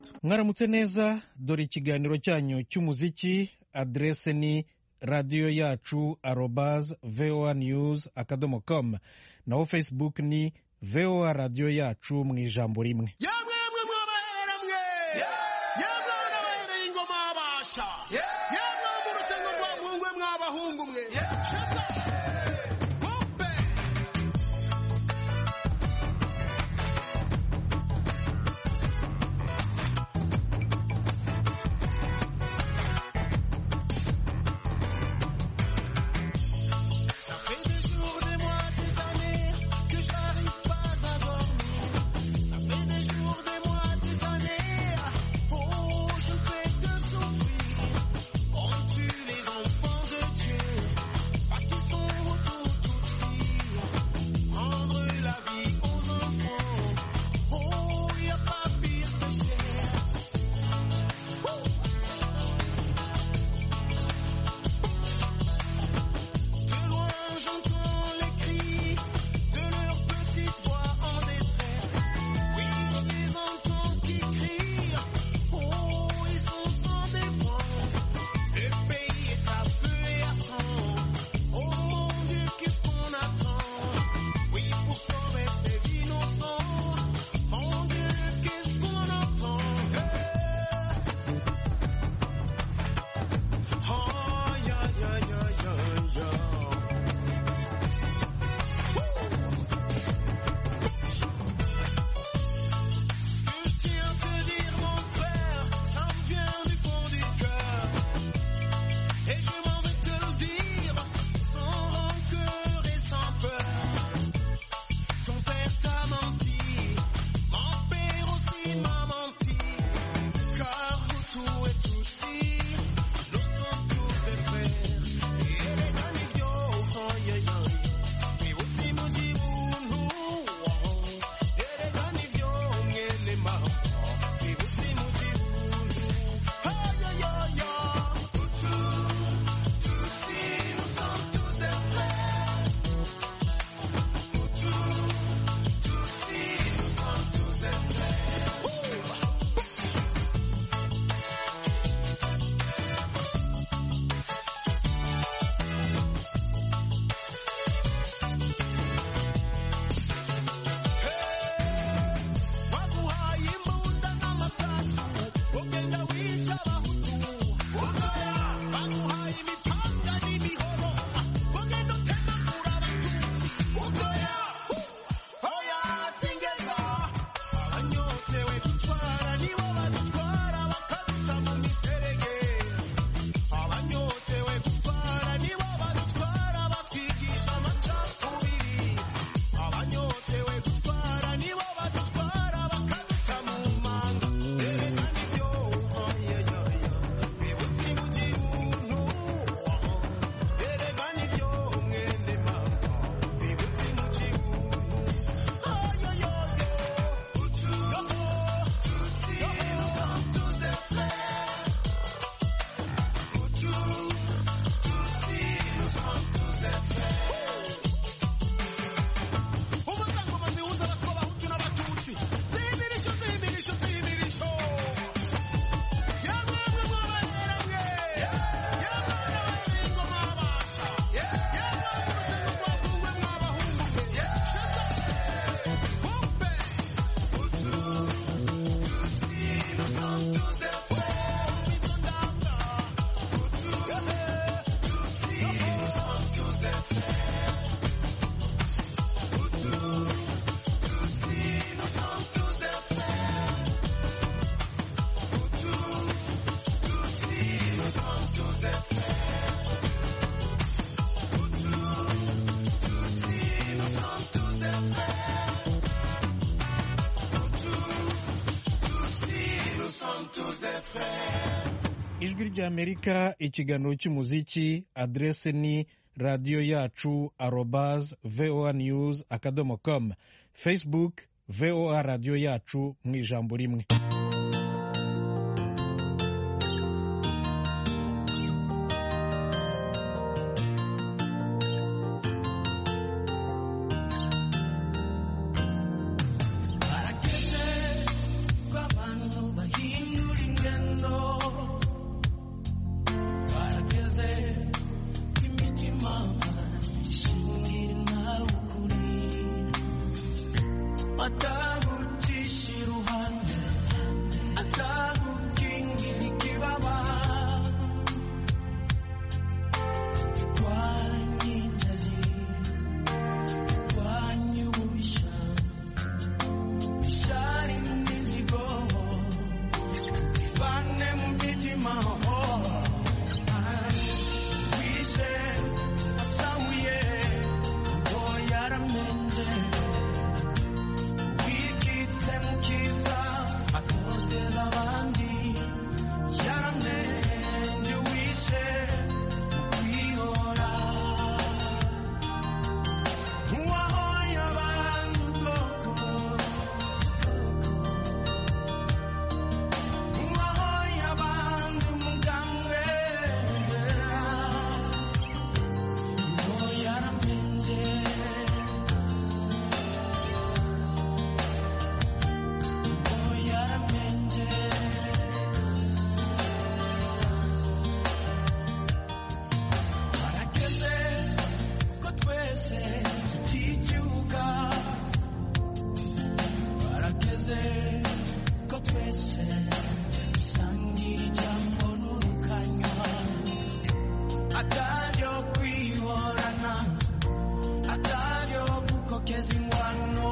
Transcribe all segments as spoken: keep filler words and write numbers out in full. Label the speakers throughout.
Speaker 1: mwaramutse neza, dore ikiganiro cyanyu cy'umuziki. Adrese ni radiyo yacu arobaz voa news akadomo com, naho facebook ni voa radiyo yacu mu ijambo rimwe.
Speaker 2: yamwe mwe mwabahera mwe yamwe n'abahereye ingoma abasha yamwe mu rusengo rwa muhungu mwabahungu mwe shaka
Speaker 1: ijwi ry'Amerika, ikiganiro cy'umuziki. Adrese ni radiyo yacu arobaz voa news akadomo com, facebook voa radiyo yacu mu ijambo rimwe.
Speaker 3: Para que te, kwa bantu bahi sangira ijambo n'urukanywa akaryo kwihorana akaryo gukokeza ingwano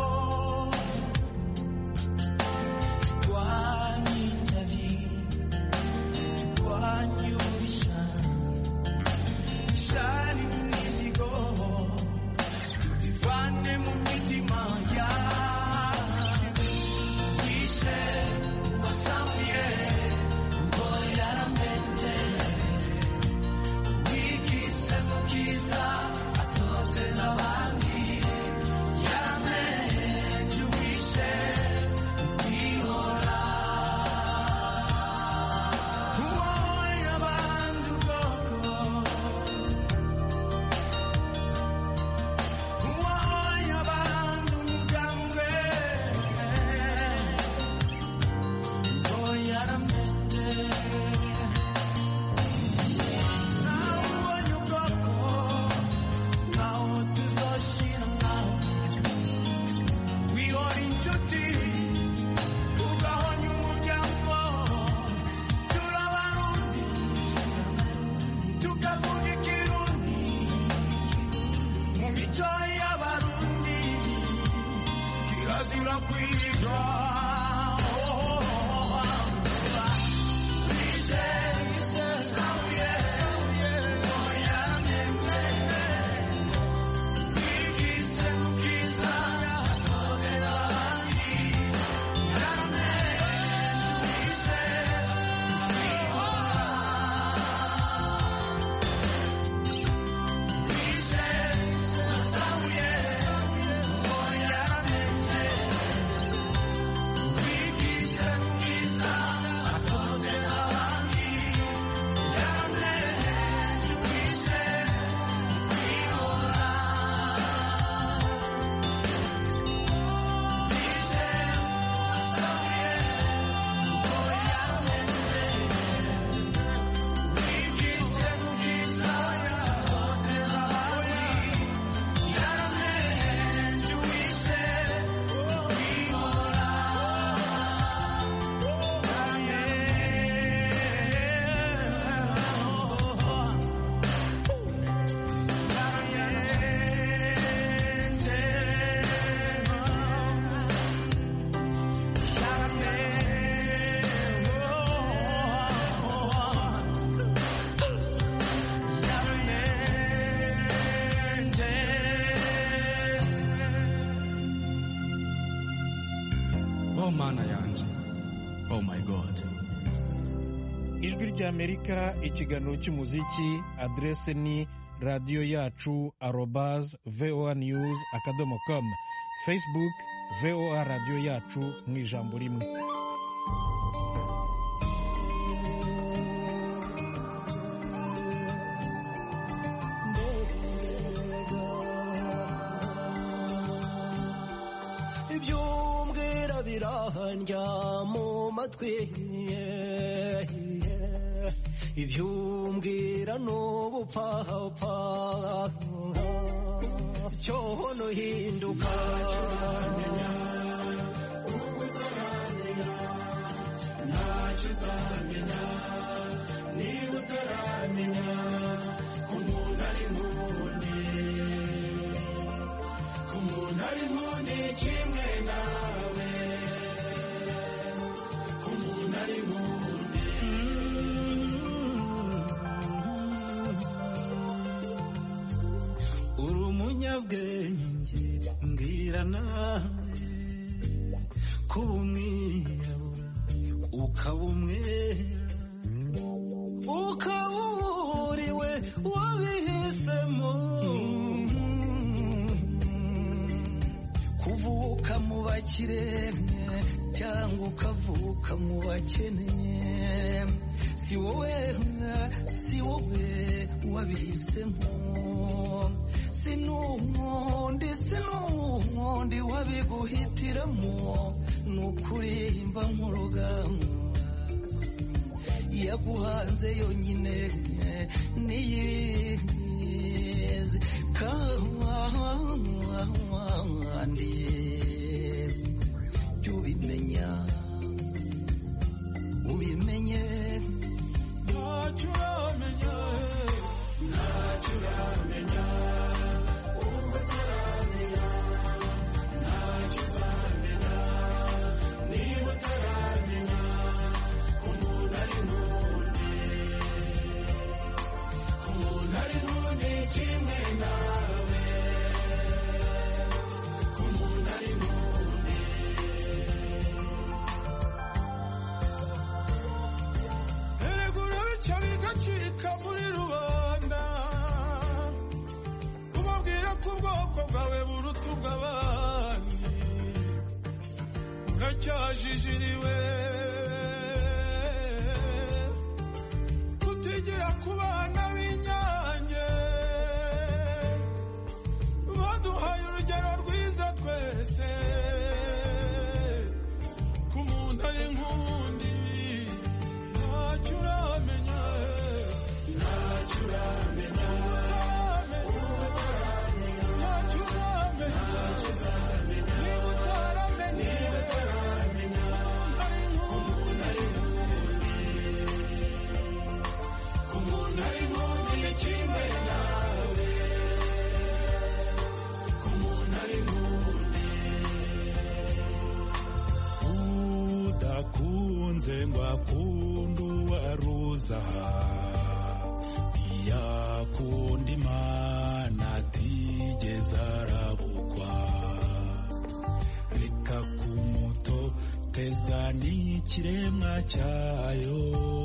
Speaker 3: twanyitabi twanyurisha shari imizigo tubivane mu mitima yacu wishe wasamuye ngo yaramenje wikise mu kiza atoteza abandi yaramenje wishe kwihora uwoye abandi ubwoko uwoye abandi umugambwe ngo yaramenje nawe ubonye ubwoko ntaho tuzoshira nawe wihora inshuti ugahonya umuryango turabarundi tukavuga ikirundi mu mico y'abarundi kirazira kwiga
Speaker 4: Oh mana yanje, oh my God.
Speaker 1: ijwi ry'amerika ikiganiro cy'umuziki adrese ni radiyo yacu arobaz voa news akadomo com, facebook voa radiyo yacu mu ijambo rimwe.
Speaker 3: ibyumbwira birahanja mu matwi ibyumbwira n'ubupfapfa cyono hinduka ntacyo uzamenya niba utaramenya ko umuntu ari nk'undi ko umuntu ari nk'undi kimwe nawe ko umuntu ari nk'undi uri umunyabwenge mbwira nawe kuba umwirabura ukaba umwera ukaba uburiwe wabihisemo kuvuka mu bakire cyangwa ukavuka mu bakene si wowe si wowe wabihisemo sinundi sinundi wabiguhitiramo nukuri mba nk'urugamba yaguhanze yonyine niyizi kandi byubimenya
Speaker 2: gucika muri rubanda ubabwira ko ubwoko bwawe buruta ubw'abandi uracyajijiriwe kutigira ku bana b'inyange baduhaye urugero rwiza twese ku muntu ari nk'undi ntacyo uramenya ntacyo uramenya ntacyo uzamenya ntacyo uzamenya niba utaramenya niba utaramenya ari nk'umuntu ari nk'undi ku muntu ari nk'undi ni kimwe nawe ku muntu ari nk'undi udakunze ngo akunde uwaruza ntiyakunda imana atigeze arabukwa reka kumutoteza n'ikiremwa cyayo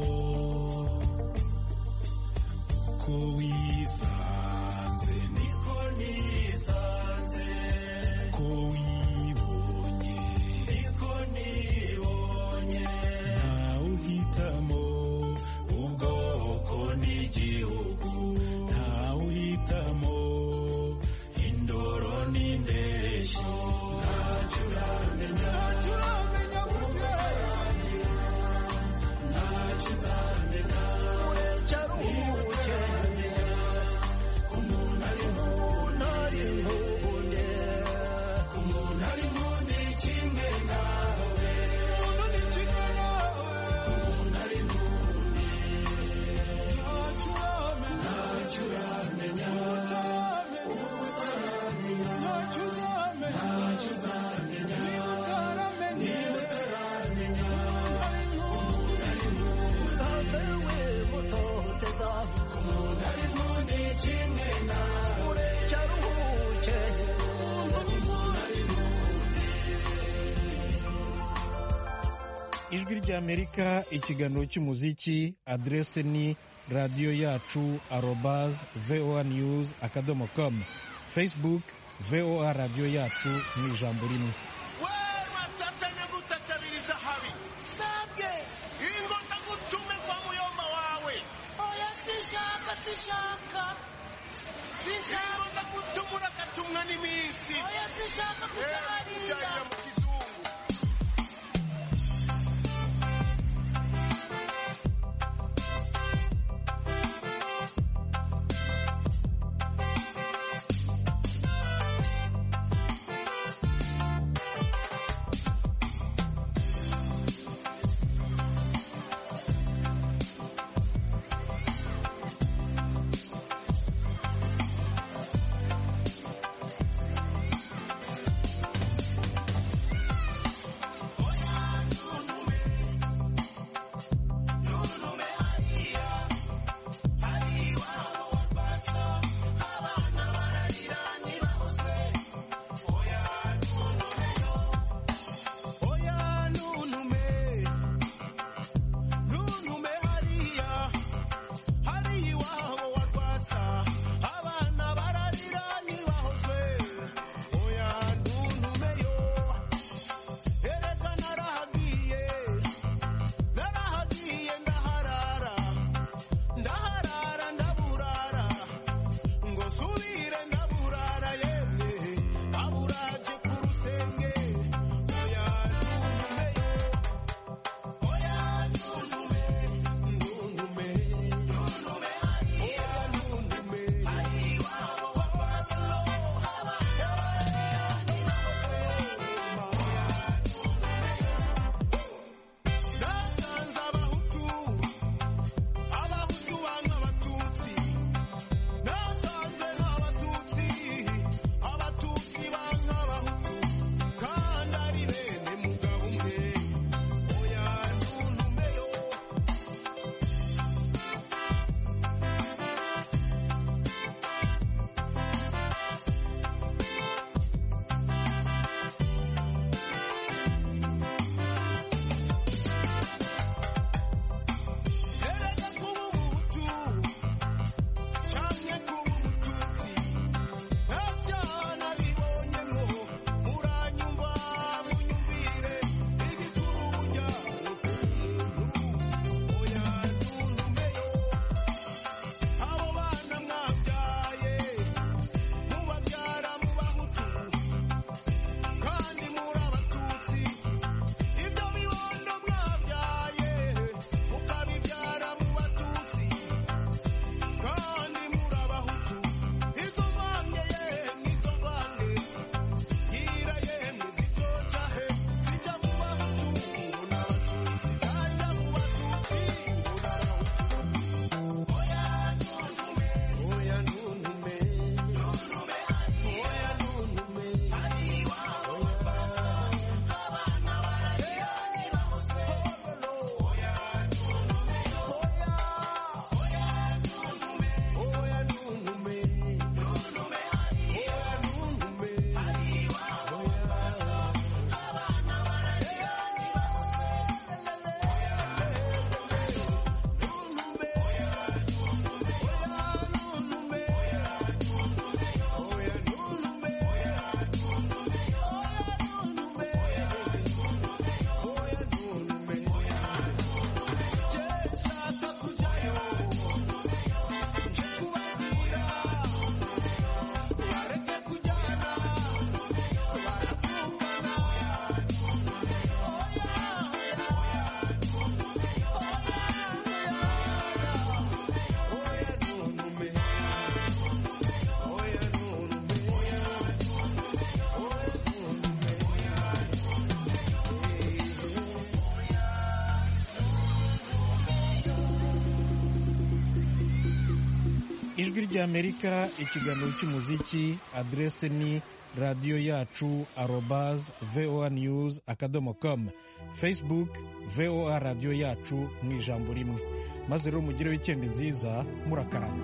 Speaker 2: uko wisanze niko nisanze uko wibonye niko nibonye ntawe uhitamo ubwoko n'igihugu ntawe uhitamo indoro n'indeshyo ntacyo uramenya ntacyo uramenya ntacyo uzamenya urecaruhuke ku muntu ari muntu ari nk'ubundi ku muntu ari nk'undi kimwe nawe umuntu ni kimwe nawe ku muntu ari nk'undi ntacyo uramenya ntacyo uramenya utaramenya ntacyo uzamenya ntacyo uzamenya niba utaramenya niba utaramenya ari nk'umuntu ari nk'undi ntabewe mutoteza ku muntu ari nk'undi kimwe nawe urecaruhuke ku muntu ari nk'undi
Speaker 1: ijwi ry'amerika ikiganiro cy'umuziki adrese ni radiyo yacu arobaz voa news akadomo com facebook voa radiyo yacu mu ijambo rimwe
Speaker 2: we watatanya gutatabiriza habi sabwe ingo ndagutume kwa muyoma wawe oya sishaka sishaka sishaka ndagutume uragatumwa n'iminsi oya sishaka kusabarira mu kizungu
Speaker 1: ijwi ry'Amerika, ikiganiro cy'umuziki. Adrese ni radiyo yacu arobaz voa news akadomo com, Facebook voa radiyo yacu mu ijambo rimwe. Maze rero mugire wikendi nziza, murakarama.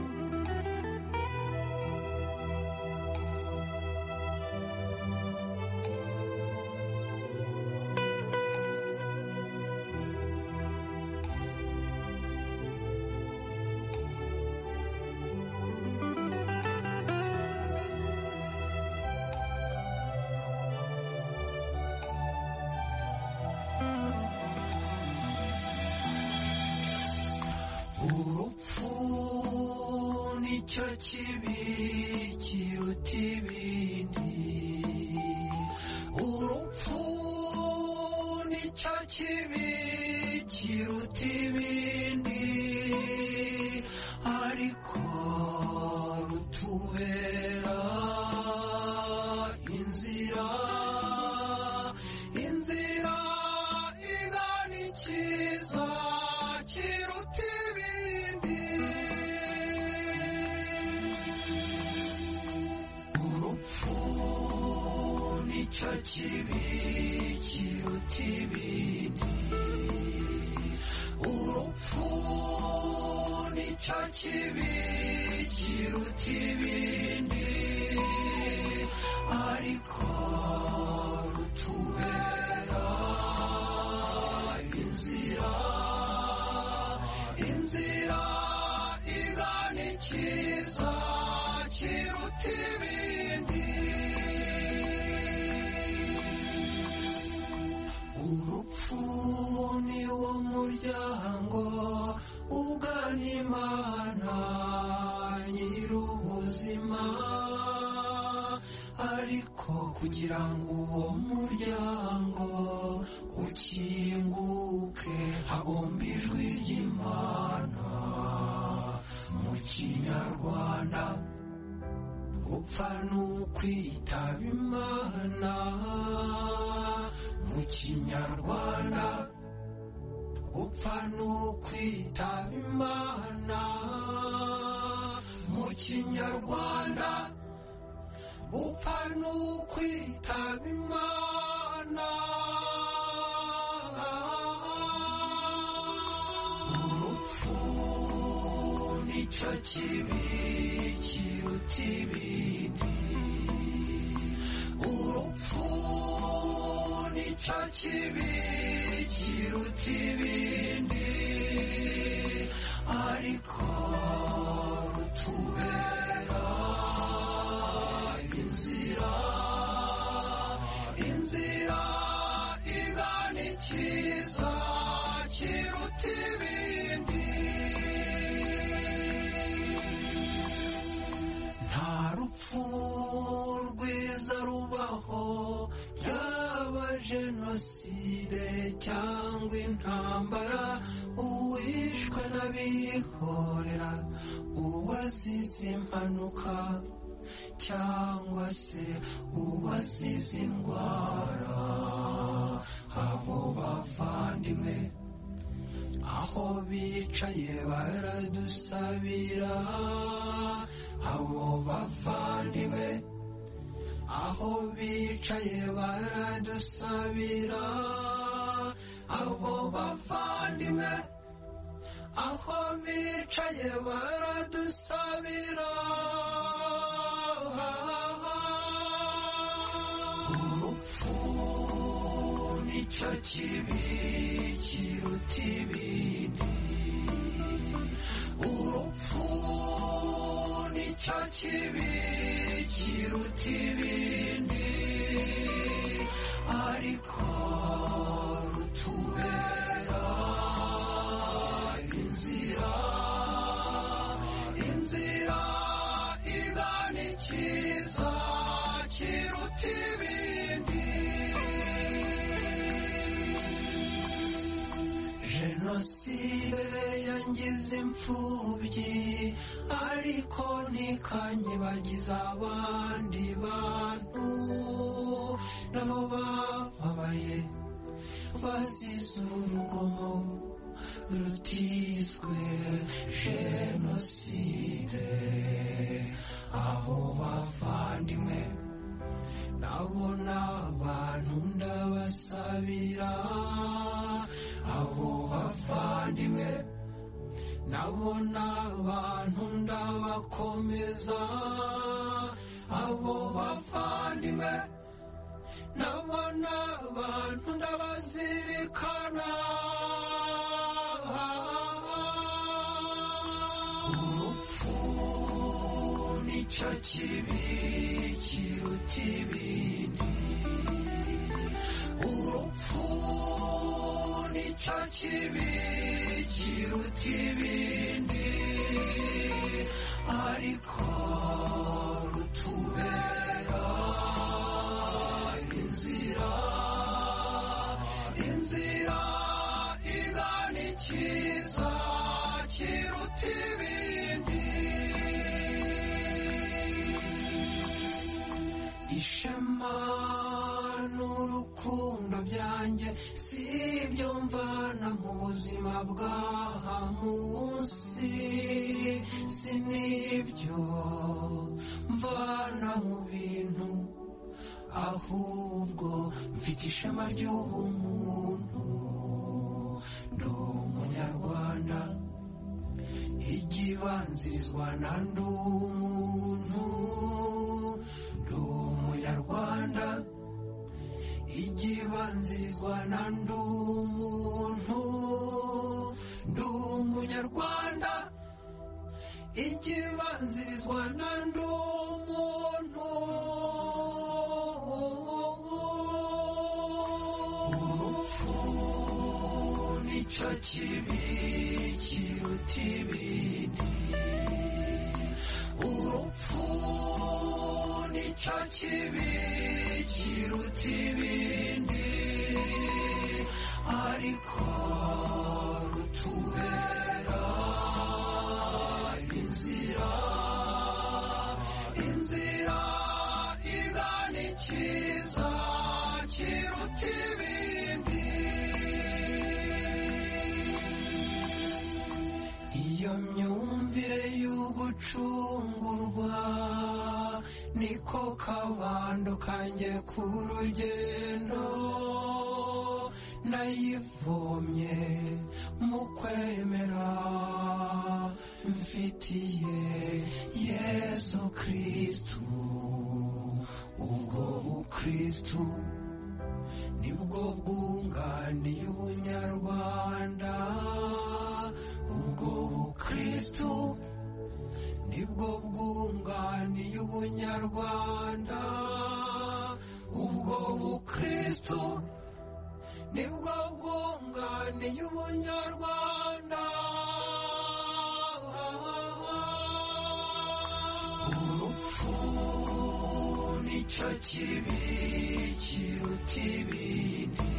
Speaker 3: urupfu nicyo kibi kiruta ibindi, urupfu nicyo kibi kiruta ibindi, ariko rutubera inzira, inzira igana ikiza kiruta ibindi. Urupfu nicyo kibi kiruta ibindi, urupfu nicyo kibi kiruta ibindi, ariko rutubera inzira, inzira igana ikiza kiruta ibindi. Urupfu ni wo muryango ugana Imana nyir'ubuzima, ariko kugira ngo uwo muryango ukinguke hagomba ijwi ry'Imana. Mu Kinyarwanda gupfa ni ukwitaba Imana, mu Kinyarwanda gupfa ni ukwitaba Imana, mu Kinyarwanda gupfa ni ukwitaba Imana. Urupfu nicyo kibi kiruta ibindi, urupfu nicyo kibi kiruta ibindi, ariko rutubera inzira, inzira igana ikiza kiruta ibindi. Nta rupfu rwiza rubaho, yaba jenoside cyangwa intambara, uwishwe n'abihorera, uwazize impanuka cyangwa se uwazize indwara. Abo bavandimwe aho bicaye baradusabira, abo bavandimwe aho bicaye baradusabira, abo bavandimwe aho bicaye baradusabira. Urupfu nicyo kibi kiruta ibindi, urupfu nicyo kibi kiruta ibindi, ariko rutubera inzira, inzira igana ikiza kiruta ibindi. Jenoside yangize imfubyi, ariko ntikanyibagiza abandi bantu nabo bababaye bazize urugomo rutiswe jenoside. Abo bavandimwe nabo n'abantu ndabasabira, abo bavandimwe nabo n'abantu ndabakomeza, abo bavandimwe nabo n'abantu ndabazirikana. Urupfu nicyo kibi kiruta ibindi, urupfu nicyo kibi kiruta ibindi, ariko rutubera inzira, inzira igana icyiza kiruta ibindi. Ishema n'urukundo byanjye si ibyo mvana mu buzima bw'aha munsi, si n'ibyo mvana mu bintu, ahubwo mfite ishema ry'ubumuntu. Ndi umunyarwanda, igibanzirizwa na ndi umuntu. Ndi umunyarwanda, igibanzirizwa na ndi umuntu. Ndi umunyarwanda, igibanzirizwa na ndi umuntu. Urupfu nicyo kibi kiruta ibindi, urupfu nicyo kibi kiruta ibindi, ariko rutubera inzira, inzira igana icyiza kiruta ibindi. Iyo myumvire y'ugucungurwa niko kabando kanjye ku rugendo, nayivomye mu kwemera mfitiye Yesu Kristu. Ubwo bukristu nibwo bwunganiye ubunyarwanda, ubwo bukristu nibwo bwunganiye ubunyarwanda, ubwo bukristu nibwo bwunganiye ubunyarwanda. Urupfu nicyo kibi kiruta ibindi,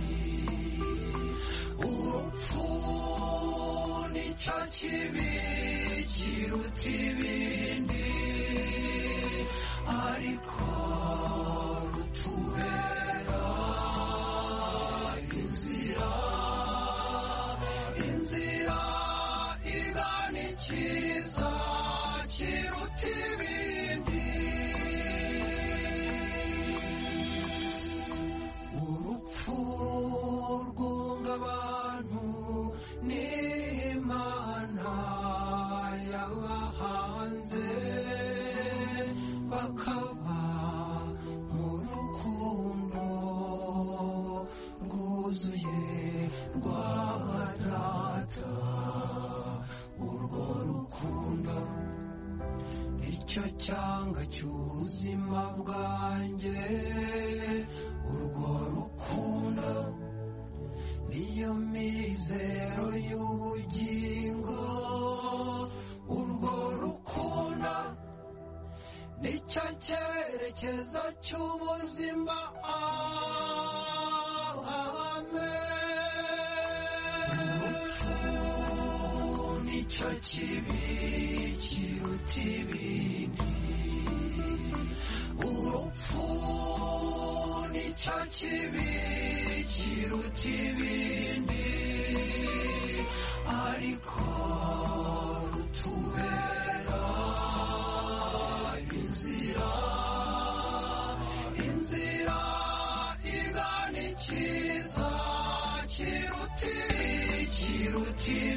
Speaker 3: urupfu nicyo kibi kiruta ibindi, ariko rutubera inzira, inzira igana icyiza kiruta ibindi. Urupfu rwunga abantu n'Imana yabahanze, bakaba mu rukundo rwuzuye rwa Data. Urwo rukundo nicyo cyanga cy'ubuzima bwanjye, urwo rukundo niyo mizero y'ubugingo, urwo rukundo nicyo cyerekezo cy'ubuzima. Amen. Urupfu nicyo kibi kiruta ibindi, urupfu nicyo kibi kiruta ibindi, ariko rutubera inzira inzira igana ikiza kiruti kiruti